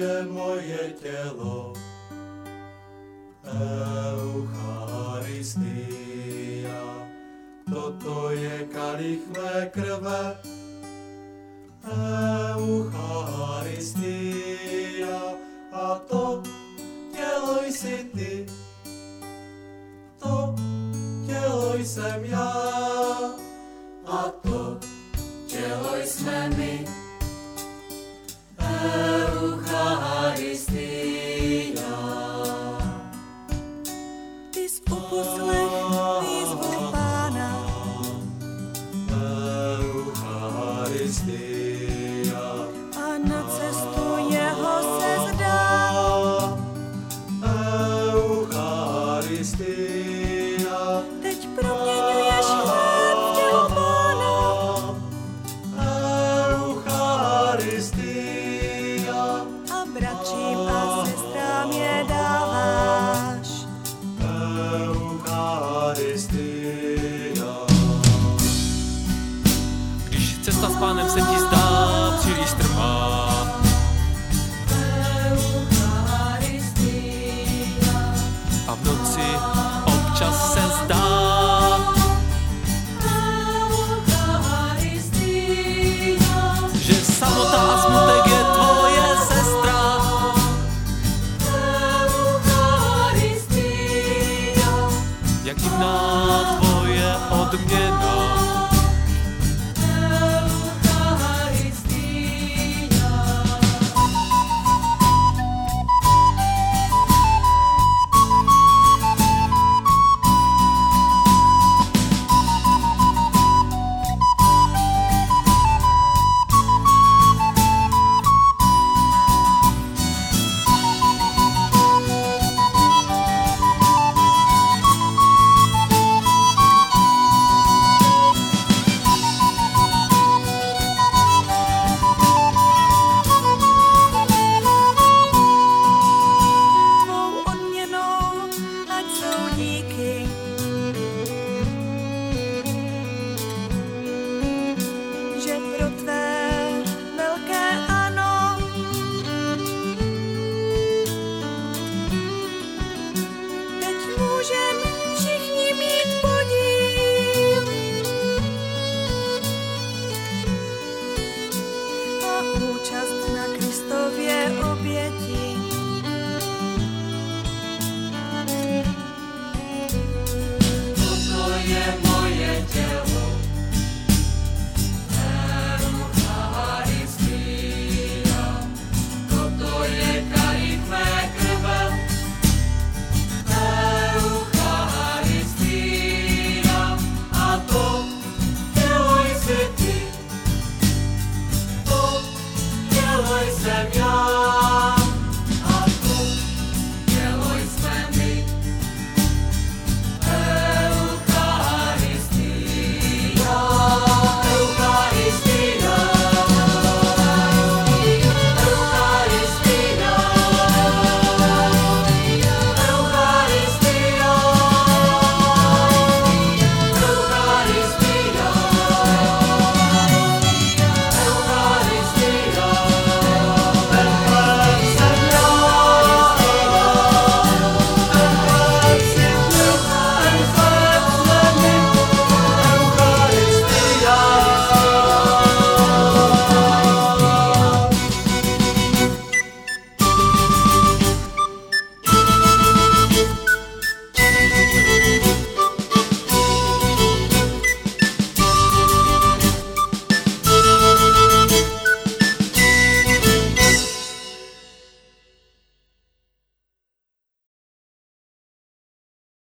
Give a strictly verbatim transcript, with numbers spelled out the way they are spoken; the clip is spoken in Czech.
je moje tělo. Eucharistia, toto je kalich mé krve. Eucharistia, a to tělo jsi ty. To tělo jsem já, a to tělo jsme my. Eucharistia. Ty jsi uposlech výzvu Pána. Eucharistia. A na cestu jeho se zdá. Eucharistia. Teď proměňuješ chléb v tělo Pána. Eucharistia. A bratřím a sestrám je dáváš. Eucharistia. Když cesta s Pánem se ti zdá